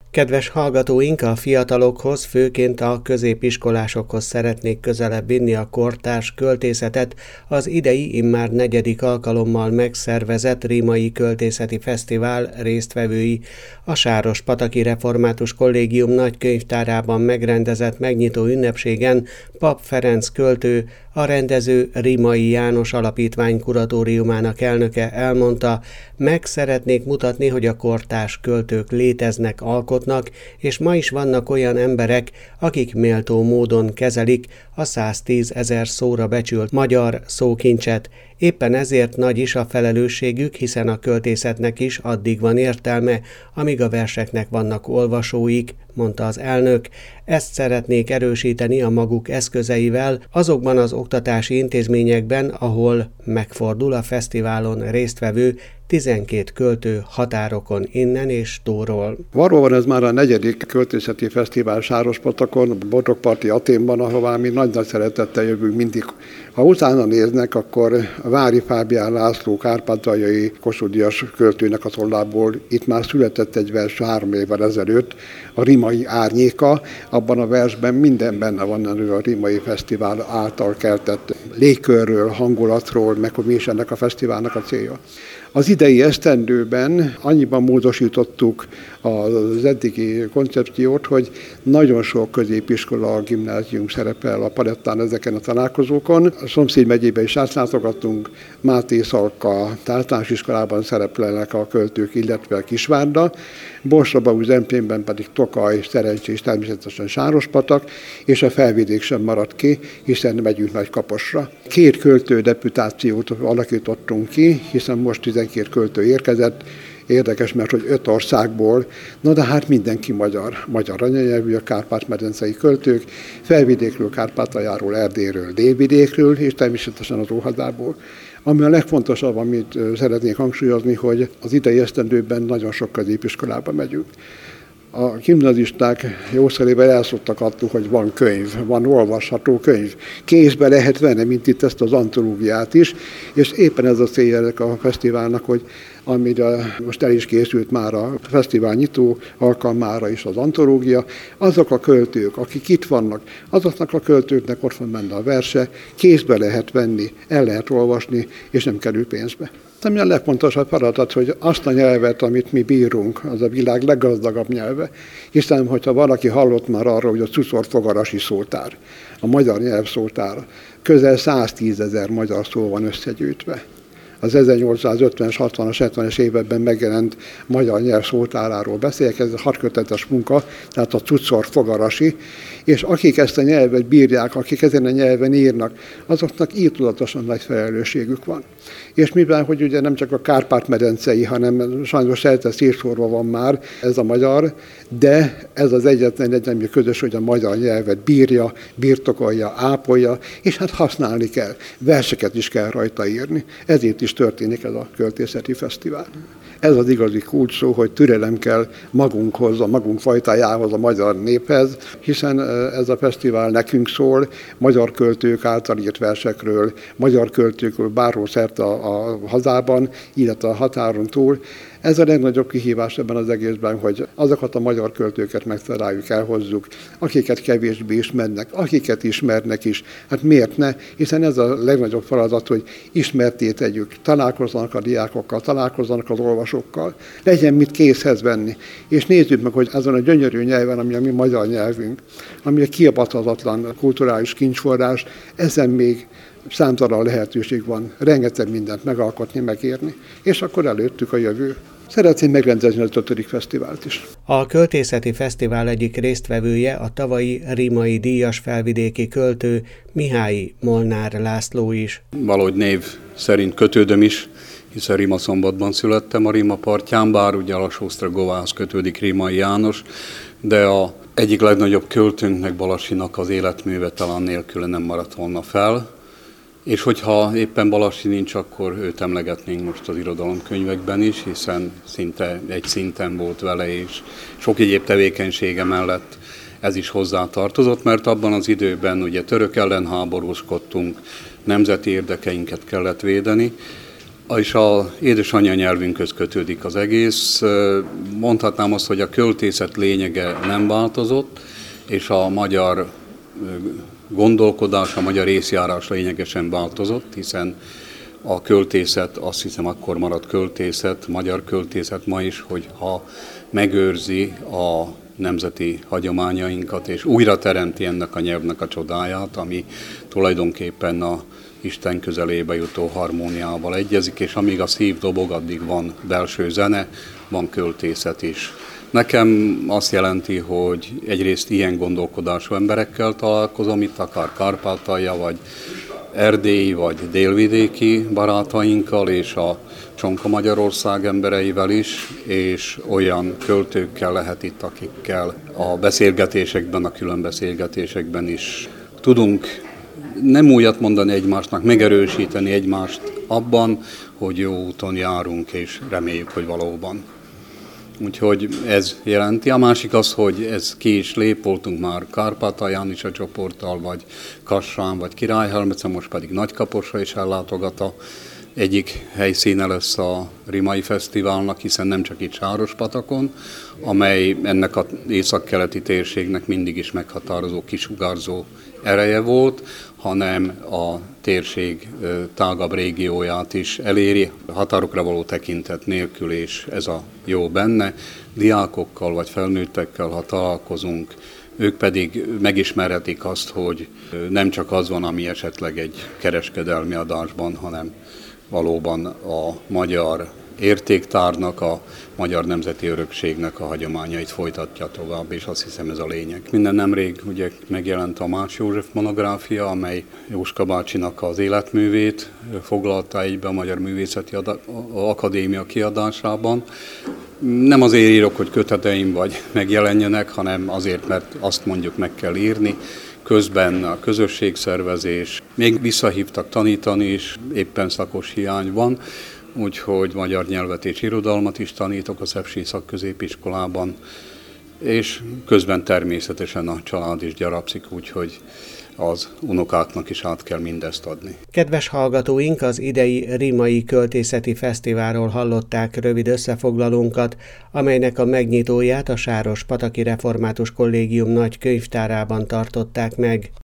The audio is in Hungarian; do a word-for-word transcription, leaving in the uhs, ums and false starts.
Kedves hallgatóink, a fiatalokhoz, főként a középiskolásokhoz szeretnék közelebb vinni a kortárs költészetet az idei immár negyedik alkalommal megszervezett Rímai Költészeti Fesztivál résztvevői. A Sárospataki Református Kollégium nagykönyvtárában megrendezett megnyitó ünnepségen Papp Ferenc költő, a rendező Rímai János Alapítvány kuratóriumának elnöke elmondta, meg szeretnék mutatni, hogy a kortárs költők léteznek, alkotnak, és ma is vannak olyan emberek, akik méltó módon kezelik a száztízezer szóra becsült magyar szókincset. Éppen ezért nagy is a felelősségük, hiszen a költészetnek is addig van értelme, amíg a verseknek vannak olvasóik, mondta az elnök. Ezt szeretnék erősíteni a maguk eszközeivel azokban az oktatási intézményekben, ahol megfordul a fesztiválon résztvevő tizenkét költő határokon innen és túlról. Valóban ez már a negyedik költészeti fesztivál Sárospatakon, Boldogparti Athénban, ahová mi nagy-nagy szeretettel jövünk mindig. Ha utána néznek, akkor a Vári Fábián László kárpátaljai Kossuth Díjas költőnek a tollából itt már született egy vers három évvel ezelőtt, a Rímai Árnyéka. Abban a versben minden benne van a Rímai Fesztivál által keltett légkörről, hangulatról, meg hogy mi is ennek a fesztiválnak a célja. Az idei esztendőben annyiban módosítottuk az eddigi koncepciót, hogy nagyon sok középiskola, gimnázium szerepel a palettán ezeken a találkozókon. A szomszéd megyében is átlátogattunk, Máté Szalka általános iskolában szerepelnek a költők, illetve Kisvárda, Borsaba Zemplénben pedig Tokaj, Szerencsés és természetesen Sárospatak, és a Felvidék sem maradt ki, hiszen megyünk Nagykaposra. Két költő deputációt alakítottunk ki, hiszen most tizenkét költő érkezett. Érdekes, mert hogy öt országból, na de hát mindenki magyar, magyar anyanyelvű, a kárpát-medencei költők, Felvidékről, Kárpátaljáról, Erdélyről, Délvidékről, és természetesen az Óhadából. Ami a legfontosabb, amit szeretnék hangsúlyozni, hogy az idei esztendőben nagyon sok középiskolába megyünk. A gimnazisták jószerével elszoktak attól, hogy van könyv, van olvasható könyv. Kézbe lehet venni, mint itt ezt az antológiát is, és éppen ez a célja ennek a fesztiválnak, hogy amire most el is készült már a fesztivál nyitó alkalmára is az antológia, azok a költők, akik itt vannak, azoknak a költőknek ott van benne a verse, kézbe lehet venni, el lehet olvasni, és nem kerül pénzbe. Ami a legfontosabb feladat, hogy azt a nyelvet, amit mi bírunk, az a világ leggazdagabb nyelve, hiszen, hogyha valaki hallott már arról, hogy a Cucor-Fogarasi szótár, a magyar nyelvszótár, közel száztízezer magyar szó van összegyűjtve. Az ezernyolcszázötvenes, hatvanas, hetvenes években megjelent magyar nyelv szótáráról beszélek, ez a hatkötetes munka, tehát a Cucor-Fogarasi, és akik ezt a nyelvet bírják, akik ezen a nyelven írnak, azoknak írtudatosan nagy felelősségük van. És mivel, hogy ugye nem csak a Kárpát-medencei, hanem sajnos szerte szírsorva van már ez a magyar, de ez az egyetlen egy, ami közös, hogy a magyar nyelvet bírja, birtokolja, ápolja, és hát használni kell. Verseket is kell rajta írni. Ezért is történik ez a költészeti fesztivál. Ez az igazi kulcs szó, hogy türelem kell magunkhoz, a magunk fajtájához, a magyar néphez, hiszen ez a fesztivál nekünk szól, magyar költők által írt versekről, magyar költőkről bárhol szerte a, a hazában, illetve a határon túl. Ez a legnagyobb kihívás ebben az egészben, hogy azokat a magyar költőket megtaláljuk, elhozzuk, akiket kevésbé ismernek, akiket ismernek is. Hát miért ne? Hiszen ez a legnagyobb feladat, hogy ismertté tegyük, találkozzanak a diákokkal, találkozzanak az olvasókkal, legyen mit készhez venni. És nézzük meg, hogy azon a gyönyörű nyelven, ami a mi magyar nyelvünk, ami a kiapadhatatlan kulturális kincsforrás, ezen még számtalan lehetőség van, rengeteg mindent megalkotni, megírni, és akkor előttük a jövő. Szeretném megrendezni az ötödik fesztivált is. A Költészeti Fesztivál egyik résztvevője a tavalyi Rímai díjas felvidéki költő Mihályi Molnár László is. Valahogy név szerint kötődöm is, hiszen Rimaszombatban születtem a Rima partján, bár ugye a Sósztragovához kötődik Rímai János, de a egyik legnagyobb költőnknek, Balasinak az életműve talán nélküle nem maradt volna fel. És hogyha éppen Balasi nincs, akkor őt emlegetnénk most az irodalomkönyvekben is, hiszen szinte egy szinten volt vele, és sok egyéb tevékenysége mellett ez is hozzátartozott, mert abban az időben ugye török ellen háborúskodtunk, nemzeti érdekeinket kellett védeni, És az édesanyja nyelvünkhöz kötődik az egész. Mondhatnám azt, hogy a költészet lényege nem változott, és a magyar gondolkodás, a magyar észjárás lényegesen változott, hiszen a költészet, azt hiszem akkor maradt költészet, magyar költészet ma is, hogy ha megőrzi a nemzeti hagyományainkat, és újra teremti ennek a nyelvnek a csodáját, ami tulajdonképpen a Isten közelébe jutó harmóniával egyezik, és amíg a szív dobog, addig van belső zene, van költészet is. Nekem azt jelenti, hogy egyrészt ilyen gondolkodású emberekkel találkozom, itt akár Kárpátalja, vagy erdélyi, vagy délvidéki barátainkkal, és a Csonka Magyarország embereivel is, és olyan költőkkel lehet itt, akikkel a beszélgetésekben, a külön beszélgetésekben is tudunk nem újat mondani egymásnak, megerősíteni egymást abban, hogy jó úton járunk, és reméljük, hogy valóban. Úgyhogy ez jelenti. A másik az, hogy ez ki is lép, voltunk már Kárpátalján is a csoporttal, vagy Kassán, vagy Királyhelmece, most pedig Nagykaposra is ellátogat. Egyik helyszíne lesz a Rimai Fesztiválnak, hiszen nem csak itt Sárospatakon, amely ennek az északkeleti térségnek mindig is meghatározó, kisugárzó ereje volt, hanem a térség tágabb régióját is eléri, határokra való tekintet nélkül, és ez a jó benne. Diákokkal vagy felnőttekkel, ha találkozunk, ők pedig megismerhetik azt, hogy nem csak az van, ami esetleg egy kereskedelmi adásban, hanem valóban a magyar értéktárnak, a magyar nemzeti örökségnek a hagyományait folytatja tovább, és azt hiszem ez a lényeg. Minden nemrég ugye megjelent a Más József monográfia, amely Jóska bácsinak az életművét foglalta egybe a Magyar Művészeti Akadémia kiadásában. Nem azért írok, hogy köteteim vagy megjelenjenek, hanem azért, mert azt mondjuk meg kell írni. Közben a közösségszervezés, még visszahívtak tanítani is, éppen szakos hiány van, úgyhogy magyar nyelvet és irodalmat is tanítok a Szepsi Szakközépiskolában, és közben természetesen a család is gyarapszik, úgyhogy az unokáknak is át kell mindezt adni. Kedves hallgatóink, az idei Rimai Költészeti Fesztiválról hallották rövid összefoglalónkat, amelynek a megnyitóját a Sárospataki Református Kollégium nagy könyvtárában tartották meg.